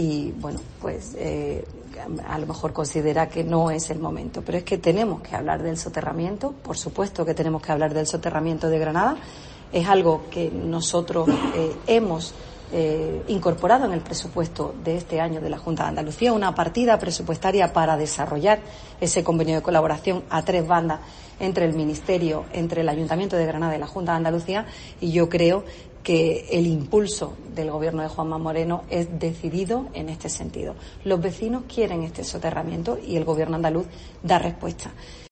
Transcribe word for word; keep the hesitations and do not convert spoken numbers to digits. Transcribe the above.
Y bueno, pues eh, a lo mejor considera que no es el momento, pero es que tenemos que hablar del soterramiento, por supuesto que tenemos que hablar del soterramiento de Granada, es algo que nosotros eh, hemos eh, incorporado en el presupuesto de este año de la Junta de Andalucía, una partida presupuestaria para desarrollar ese convenio de colaboración a tres bandas entre el Ministerio, entre el Ayuntamiento de Granada y la Junta de Andalucía, y yo creo que el impulso del Gobierno de Juanma Moreno es decidido en este sentido. Los vecinos quieren este soterramiento y el Gobierno andaluz da respuesta.